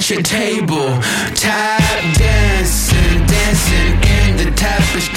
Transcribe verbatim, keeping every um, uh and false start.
at your table. Tap dancing, dancing in the tapestry.